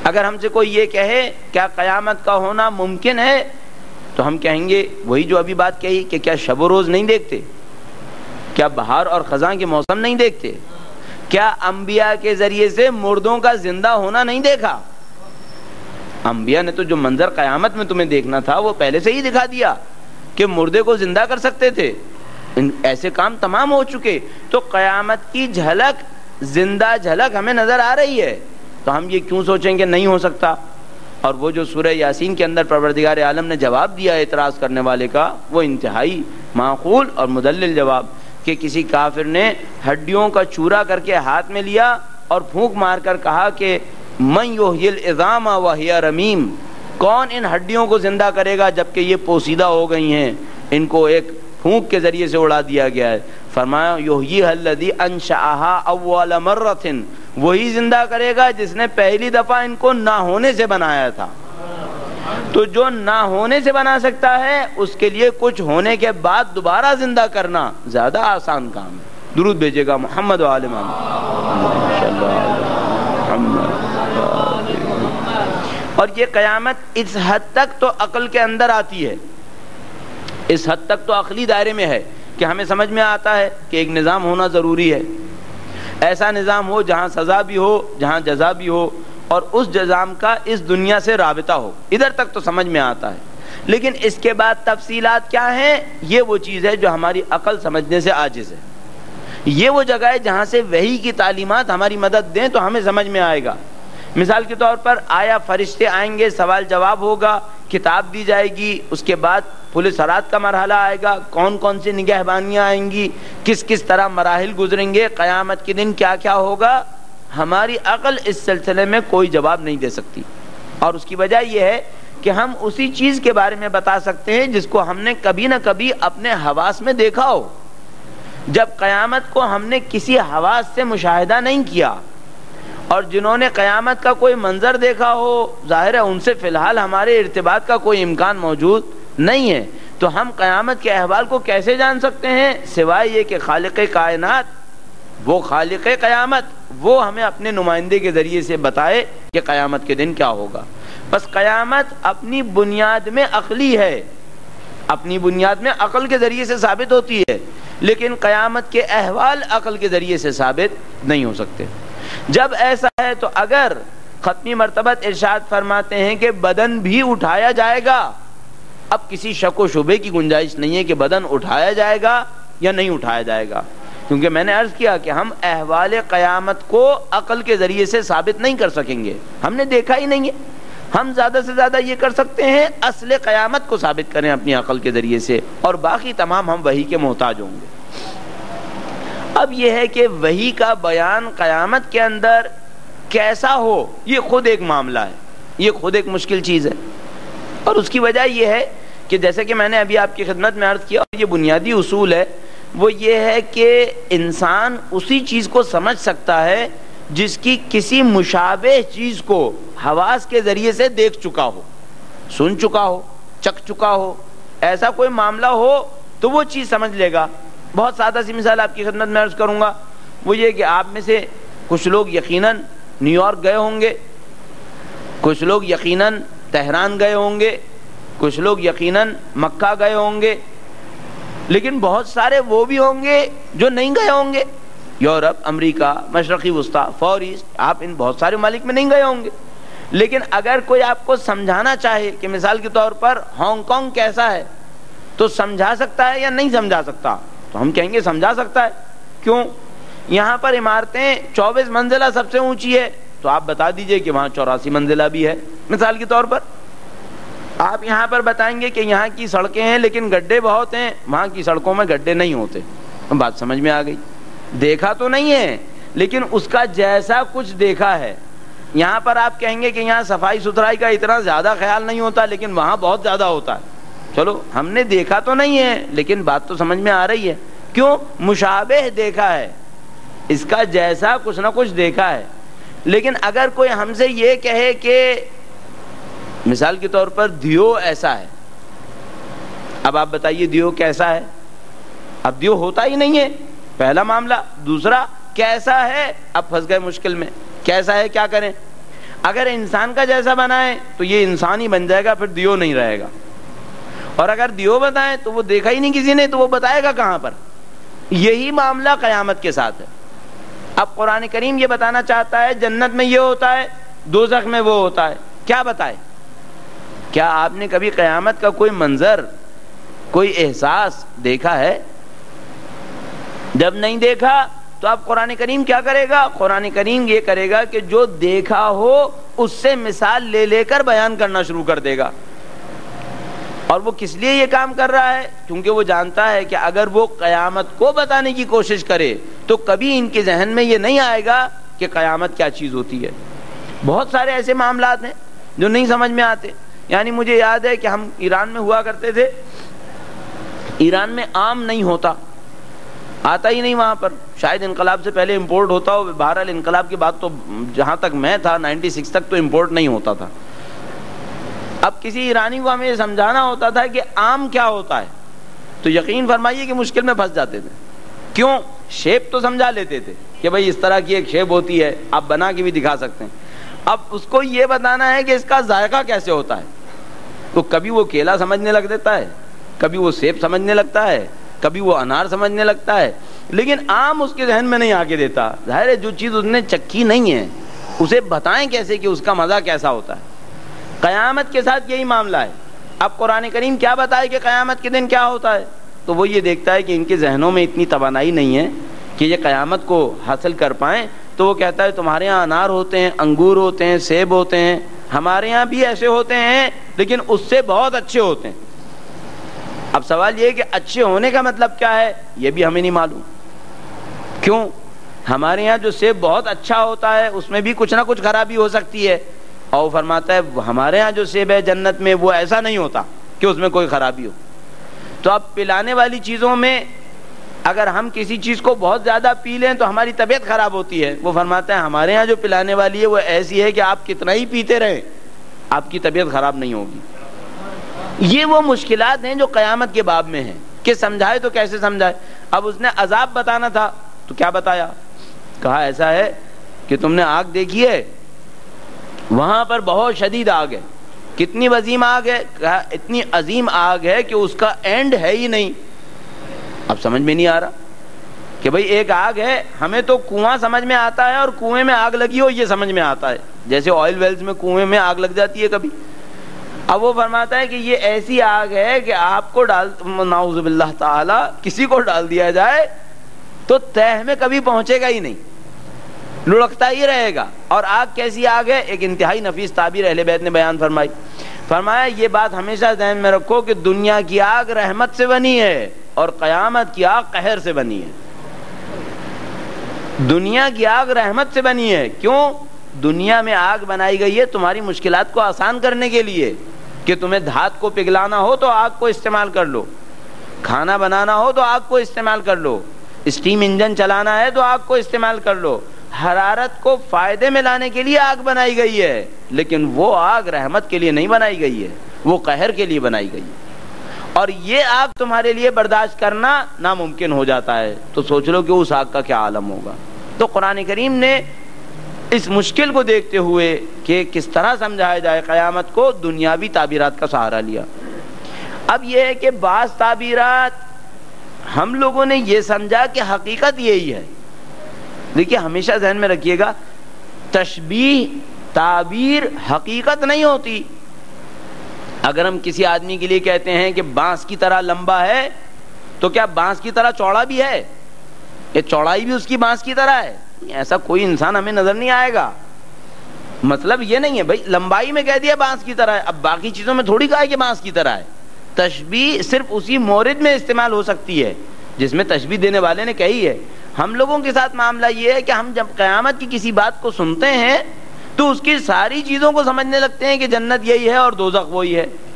اگر ہم سے کوئی یہ کہے کیا قیامت کا ہونا ممکن ہے تو ہم کہیں گے وہی جو ابھی بات کہی کہ کیا شب و روز نہیں دیکھتے، کیا بہار اور خزاں کے موسم نہیں دیکھتے، کیا انبیاء کے ذریعے سے مردوں کا زندہ ہونا نہیں دیکھا؟ انبیاء نے تو جو منظر قیامت میں تمہیں دیکھنا تھا وہ پہلے سے ہی دکھا دیا کہ مردے کو زندہ کر سکتے تھے، ایسے کام تمام ہو چکے۔ تو قیامت کی جھلک، زندہ جھلک ہمیں نظر آ رہی ہے، تو ہم یہ کیوں سوچیں کہ نہیں ہو سکتا؟ اور وہ جو سورہ یاسین کے اندر پروردگار عالم نے جواب دیا اعتراض کرنے والے کا، وہ انتہائی معقول اور مدلل جواب، کہ کسی کافر نے ہڈیوں کا چورا کر کے ہاتھ میں لیا اور پھونک مار کر کہا کہ من یحیی العظام وہی رمیم، کون ان ہڈیوں کو زندہ کرے گا جبکہ یہ پوسیدہ ہو گئی ہیں، ان کو ایک پھونک کے ذریعے سے اڑا دیا گیا ہے۔ فرمایا یحییھا الذی انشأھا اول مرۃ، وہی زندہ کرے گا جس نے پہلی دفعہ ان کو نہ ہونے سے بنایا تھا۔ تو جو نہ ہونے سے بنا سکتا ہے اس کے لیے کچھ ہونے کے بعد دوبارہ زندہ کرنا زیادہ آسان کام ہے۔ درود بھیجے گا محمد و آل محمد۔ اور یہ قیامت اس حد تک تو عقل کے اندر آتی ہے، اس حد تک تو عقلی دائرے میں ہے کہ ہمیں سمجھ میں آتا ہے کہ ایک نظام ہونا ضروری ہے، ایسا نظام ہو جہاں سزا بھی ہو، جہاں جزا بھی ہو، اور اس نظام کا اس دنیا سے رابطہ ہو، ادھر تک تو سمجھ میں آتا ہے۔ لیکن اس کے بعد تفصیلات کیا ہیں، یہ وہ چیز ہے جو ہماری عقل سمجھنے سے عاجز ہے۔ یہ وہ جگہ ہے جہاں سے وحی کی تعلیمات ہماری مدد دیں تو ہمیں سمجھ میں آئے گا۔ مثال کے طور پر آیا فرشتے آئیں گے، سوال جواب ہوگا، کتاب دی جائے گی، اس کے بعد پل صراط کا مرحلہ آئے گا، کون کون سی نگہبانیاں آئیں گی، کس کس طرح مراحل گزریں گے، قیامت کے دن کیا کیا ہوگا، ہماری عقل اس سلسلے میں کوئی جواب نہیں دے سکتی۔ اور اس کی وجہ یہ ہے کہ ہم اسی چیز کے بارے میں بتا سکتے ہیں جس کو ہم نے کبھی نہ کبھی اپنے حواس میں دیکھا ہو۔ جب قیامت کو ہم نے کسی حواس سے مشاہدہ نہیں کیا، اور جنہوں نے قیامت کا کوئی منظر دیکھا ہو، ظاہر ہے ان سے فی الحال ہمارے ارتباط کا کوئی امکان موجود نہیں ہے، تو ہم قیامت کے احوال کو کیسے جان سکتے ہیں سوائے یہ کہ خالق کائنات، وہ خالق قیامت، وہ ہمیں اپنے نمائندے کے ذریعے سے بتائے کہ قیامت کے دن کیا ہوگا۔ بس قیامت اپنی بنیاد میں عقلی ہے، اپنی بنیاد میں عقل کے ذریعے سے ثابت ہوتی ہے، لیکن قیامت کے احوال عقل کے ذریعے سے ثابت نہیں ہو سکتے۔ جب ایسا ہے تو اگر ختمی مرتبت ارشاد فرماتے ہیں کہ بدن بھی اٹھایا جائے گا، اب کسی شک و شبے کی گنجائش نہیں ہے کہ بدن اٹھایا جائے گا یا نہیں اٹھایا جائے گا، کیونکہ میں نے عرض کیا کہ ہم احوال قیامت کو عقل کے ذریعے سے ثابت نہیں کر سکیں گے، ہم نے دیکھا ہی نہیں ہے۔ ہم زیادہ سے زیادہ یہ کر سکتے ہیں اصل قیامت کو ثابت کریں اپنی عقل کے ذریعے سے، اور باقی تمام ہم وحی کے محتاج ہوں گے۔ اب یہ ہے کہ وحی کا بیان قیامت کے اندر کیسا ہو، یہ خود ایک معاملہ ہے، یہ خود ایک مشکل چیز ہے۔ اور اس کی وجہ یہ ہے کہ جیسے کہ میں نے ابھی آپ کی خدمت میں عرض کیا، اور یہ بنیادی اصول ہے، وہ یہ ہے کہ انسان اسی چیز کو سمجھ سکتا ہے جس کی کسی مشابہ چیز کو حواس کے ذریعے سے دیکھ چکا ہو، سن چکا ہو، چکھ چکا ہو، ایسا کوئی معاملہ ہو تو وہ چیز سمجھ لے گا۔ بہت سادہ سی مثال آپ کی خدمت میں عرض کروں گا، وہ یہ کہ آپ میں سے کچھ لوگ یقیناً نیو یارک گئے ہوں گے، کچھ لوگ یقیناً تہران گئے ہوں گے، کچھ لوگ یقیناً مکہ گئے ہوں گے، لیکن بہت سارے وہ بھی ہوں گے جو نہیں گئے ہوں گے، یورپ، امریکہ، مشرقی وسطی، فار ایسٹ، آپ ان بہت سارے ممالک میں نہیں گئے ہوں گے۔ لیکن اگر کوئی آپ کو سمجھانا چاہے کہ مثال کے طور پر ہانگ کانگ کیسا ہے، تو سمجھا سکتا ہے یا نہیں سمجھا سکتا؟ تو ہم کہیں گے سمجھا سکتا ہے۔ کیوں؟ یہاں پر عمارتیں 24 منزلہ سب سے اونچی ہے، تو آپ بتا دیجئے کہ وہاں 84 منزلہ بھی ہے، مثال کے طور پر۔ آپ یہاں پر بتائیں گے کہ یہاں کی سڑکیں ہیں لیکن گڈھے بہت ہیں، وہاں کی سڑکوں میں گڈھے نہیں ہوتے، بات سمجھ میں آ گئی۔ دیکھا تو نہیں ہے لیکن اس کا جیسا کچھ دیکھا ہے۔ یہاں پر آپ کہیں گے کہ یہاں صفائی ستھرائی کا اتنا زیادہ خیال نہیں ہوتا لیکن وہاں بہت زیادہ ہوتا ہے۔ چلو ہم نے دیکھا تو نہیں ہے لیکن بات تو سمجھ میں آ رہی ہے۔ کیوں؟ مشابہ دیکھا ہے، اس کا جیسا کچھ نہ کچھ دیکھا ہے۔ لیکن اگر کوئی ہم سے یہ کہے کہ مثال کے طور پر دیو ایسا ہے، اب آپ بتائیے دیو کیسا ہے؟ اب دیو ہوتا ہی نہیں ہے، پہلا معاملہ۔ دوسرا، کیسا ہے؟ اب پھنس گئے مشکل میں، کیسا ہے کیا کریں؟ اگر انسان کا جیسا بنائے تو یہ انسان ہی بن جائے گا، پھر دیو نہیں رہے گا، اور اگر دیو بتائیں تو وہ دیکھا ہی نہیں کسی نے تو وہ بتائے گا کہاں پر؟ یہی معاملہ قیامت کے ساتھ ہے۔ اب قرآن کریم یہ بتانا چاہتا ہے جنت میں یہ ہوتا ہے، دوزخ میں وہ ہوتا ہے، کیا بتائے؟ کیا آپ نے کبھی قیامت کا کوئی منظر، کوئی احساس دیکھا ہے؟ جب نہیں دیکھا تو اب قرآن کریم کیا کرے گا؟ قرآن کریم یہ کرے گا کہ جو دیکھا ہو اس سے مثال لے لے کر بیان کرنا شروع کر دے گا۔ اور وہ کس لیے یہ کام کر رہا ہے؟ کیونکہ وہ جانتا ہے کہ اگر وہ قیامت کو بتانے کی کوشش کرے تو کبھی ان کے ذہن میں یہ نہیں آئے گا کہ قیامت کیا چیز ہوتی ہے۔ بہت سارے ایسے معاملات ہیں جو نہیں سمجھ میں آتے۔ یعنی مجھے یاد ہے کہ ہم ایران میں ہوا کرتے تھے، ایران میں آم نہیں ہوتا، آتا ہی نہیں وہاں پر، شاید انقلاب سے پہلے امپورٹ ہوتا ہو، بہرحال انقلاب کے بعد تو جہاں تک میں تھا 96 تک تو امپورٹ نہیں ہوتا تھا۔ اب کسی ایرانی کو ہمیں یہ سمجھانا ہوتا تھا کہ آم کیا ہوتا ہے تو یقین فرمائیے کہ مشکل میں پھنس جاتے تھے۔ کیوں؟ شیپ تو سمجھا لیتے تھے کہ بھائی اس طرح کی ایک شیپ ہوتی ہے، آپ بنا کے بھی دکھا سکتے ہیں، اب اس کو یہ بتانا ہے کہ اس کا ذائقہ کیسے ہوتا ہے، تو کبھی وہ کیلا سمجھنے لگ دیتا ہے، کبھی وہ سیب سمجھنے لگتا ہے، کبھی وہ انار سمجھنے لگتا ہے، لیکن آم اس کے ذہن میں نہیں آگے دیتا۔ ظاہر ہے جو چیز اس نے چکھی نہیں ہے اسے بتائیں کیسے کہ اس کا مزہ کیسا ہوتا ہے۔ قیامت کے ساتھ یہی معاملہ ہے۔ اب قرآن کریم کیا بتائے کہ قیامت کے دن کیا ہوتا ہے؟ تو وہ یہ دیکھتا ہے کہ ان کے ذہنوں میں اتنی توانائی نہیں ہے کہ یہ قیامت کو حاصل کر پائیں، تو وہ کہتا ہے تمہارے یہاں انار ہوتے ہیں، انگور ہوتے ہیں، سیب ہوتے ہیں، ہمارے یہاں بھی ایسے ہوتے ہیں لیکن اس سے بہت اچھے ہوتے ہیں۔ اب سوال یہ ہے کہ اچھے ہونے کا مطلب کیا ہے؟ یہ بھی ہمیں نہیں معلوم۔ کیوں؟ ہمارے یہاں جو سیب بہت اچھا ہوتا ہے اس میں بھی کچھ نہ کچھ خرابی ہو سکتی ہے، اور وہ فرماتا ہے ہمارے ہاں جو سیب ہے جنت میں وہ ایسا نہیں ہوتا کہ اس میں کوئی خرابی ہو۔ تو اب پلانے والی چیزوں میں اگر ہم کسی چیز کو بہت زیادہ پی لیں تو ہماری طبیعت خراب ہوتی ہے، وہ فرماتا ہے ہمارے ہاں جو پلانے والی ہے وہ ایسی ہے کہ آپ کتنا ہی پیتے رہیں آپ کی طبیعت خراب نہیں ہوگی۔ یہ وہ مشکلات ہیں جو قیامت کے باب میں ہیں کہ سمجھائے تو کیسے سمجھائے۔ اب اس نے عذاب بتانا تھا تو کیا بتایا؟ کہا ایسا ہے کہ تم نے آگ دیکھی ہے، وہاں پر بہت شدید آگ ہے۔ کتنی عظیم آگ ہے؟ کہا اتنی عظیم آگ ہے کہ اس کا اینڈ ہے ہی نہیں۔ اب سمجھ میں نہیں آ رہا کہ بھئی ایک آگ ہے، ہمیں تو کنواں سمجھ میں آتا ہے اور کنویں میں آگ لگی ہو یہ سمجھ میں آتا ہے، جیسے آئل ویلز میں کنویں میں آگ لگ جاتی ہے کبھی۔ اب وہ فرماتا ہے کہ یہ ایسی آگ ہے کہ آپ کو نعوذ باللہ تعالی کسی کو ڈال دیا جائے تو تہہ میں کبھی پہنچے گا ہی نہیں، لڑکتا ہی رہے گا۔ اور آگ کیسی آگ ہے؟ ایک انتہائی نفیس تعبیر اہل بیت نے بیان فرمائی، فرمایا یہ بات ہمیشہ ذہن میں رکھو کہ دنیا کی آگ رحمت سے بنی ہے اور قیامت کی آگ قہر سے بنی ہے۔ دنیا کی آگ رحمت سے بنی ہے، کیوں؟ دنیا میں آگ بنائی گئی ہے تمہاری مشکلات کو آسان کرنے کے لیے، کہ تمہیں دھات کو پگھلانا ہو تو آگ کو استعمال کر لو، کھانا بنانا ہو تو آگ کو استعمال کر لو، اسٹیم انجن چلانا ہے تو آگ کو استعمال کر لو۔ حرارت کو فائدے میں لانے کے لیے آگ بنائی گئی ہے، لیکن وہ آگ رحمت کے لیے نہیں بنائی گئی ہے، وہ قہر کے لیے بنائی گئی ہے، اور یہ آگ تمہارے لیے برداشت کرنا ناممکن ہو جاتا ہے، تو سوچ لو کہ اس آگ کا کیا عالم ہوگا۔ تو قرآن کریم نے اس مشکل کو دیکھتے ہوئے کہ کس طرح سمجھایا جائے قیامت کو، دنیاوی تعبیرات کا سہارا لیا۔ اب یہ ہے کہ بعض تعبیرات ہم لوگوں نے یہ سمجھا کہ حقیقت یہی ہے۔ دیکھیے ہمیشہ ذہن میں رکھیے گا، تشبیہ تعبیر حقیقت نہیں ہوتی۔ اگر ہم کسی آدمی کے لیے کہتے ہیں کہ بانس کی طرح لمبا ہے تو کیا بانس کی طرح چوڑا بھی ہے؟ یہ چوڑائی بھی اس کی بانس کی طرح ہے؟ ایسا کوئی انسان ہمیں نظر نہیں آئے گا۔ مطلب یہ نہیں ہے بھائی لمبائی میں کہہ دیا بانس کی طرح ہے، اب باقی چیزوں میں تھوڑی کہا ہے کہ بانس کی طرح ہے۔ تشبیہ صرف اسی مورد میں استعمال ہو سکتی ہے جس میں تشبیہ دینے والے نے کہی ہے۔ ہم لوگوں کے ساتھ معاملہ یہ ہے کہ ہم جب قیامت کی کسی بات کو سنتے ہیں تو اس کی ساری چیزوں کو سمجھنے لگتے ہیں کہ جنت یہی ہے اور دوزخ وہی ہے،